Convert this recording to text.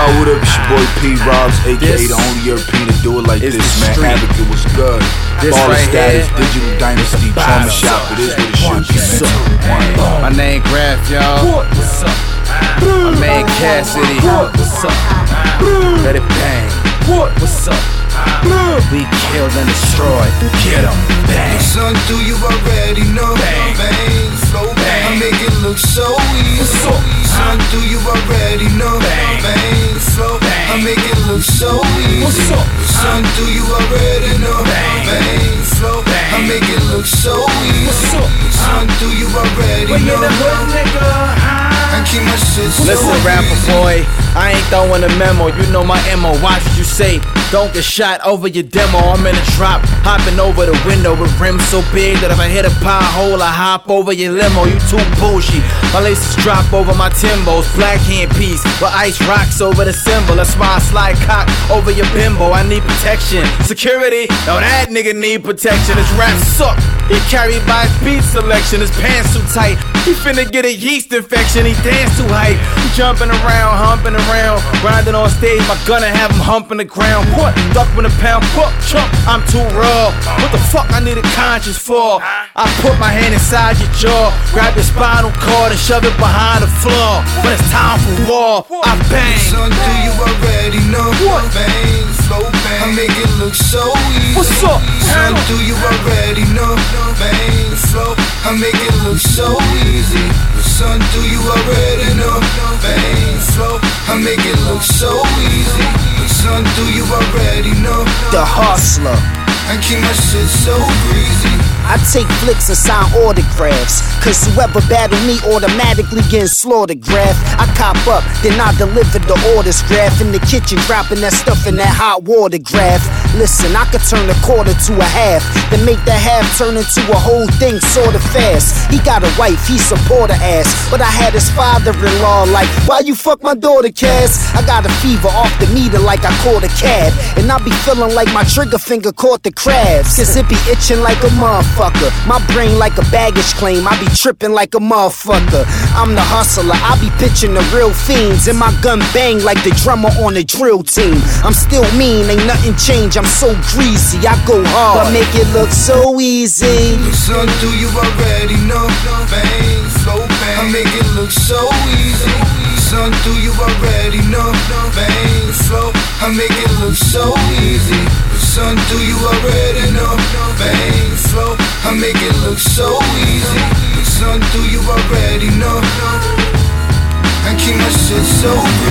what up, it's your boy P. Robs, aka the only European to do it like this, man. Advocate was good. Baller right status, here, digital dynasty, trauma shop. It is what it should be, man. My name Graf, y'all. What's up? My man Cassidy. What's up? Let it bang. What's up? We killed and destroyed. Get 'em, bang. Son, do you already know? Bang. Bang, slow bang. I make it look so easy. Son, do you already know? Bang. Bang, slow bang. I make it look so easy. Son, do you already know? Bang. Bang, slow bang. I make it look so easy. Son, do you already know? I keep my shit so Listen, easy. rapper boy, I ain't throwing a memo. You know my MO. Watch what you say. Don't get shot over your demo. I'm in a drop, hopping over the window with rims so big that if I hit a pothole, I hop over your limo. You too bullshit. My laces drop over my Timbos. Black hand piece with ice rocks over the symbol. That's why I slide cock over your bimbo. I need protection, security. No, that nigga need protection. His rap suck. He carried by his beat selection. His pants too tight. He finna get a yeast infection. He dance too hype. He jumping around, humping around, grinding on stage. My gunna have him humping the ground. What? Duck with a pound, fuck, chump. I'm too raw. What the fuck I need a conscience for? I put my hand inside your jaw, grab your spinal cord and shove it behind the floor. When it's time for war, I bang. Son, do you already know? Bang, slow bang. I make it look so easy. What's up? Son, do you already know? Bang, slow. I make it look so easy. Son, do you already know? Bang, slow. I make it look so easy. Son, do you already know? The hustler. I keep my shit so breezy. I take flicks and sign autographs, cause whoever battle me automatically getting slaughtered. Graph, I cop up, then I deliver the orders. Graph in the kitchen, dropping that stuff in that hot water. Graph, listen, I could turn a quarter to a half, then make that half turn into a whole thing sorta fast. He got a wife, he support her ass, but I had his father-in-law like, why you fuck my daughter, Cass? I got a fever off the meter like I caught a cab, and I be feeling like my trigger finger caught the crabs, cause it be itching like a motherfucker. My brain like a baggage claim, I be tripping like a motherfucker. I'm the hustler, I be pitching the real fiends, and my gun bang like the drummer on the drill team. I'm still mean, ain't nothing changed, I'm so greasy, I go hard, but make it look so easy. Son, do you already know? Bang, slow bang. I make it look so easy. Son, do you already know? Bang, slow. I make it look so easy. Son, do you already know? Bang, slow. I make it look so easy. Son, do you already know? I keep my shit so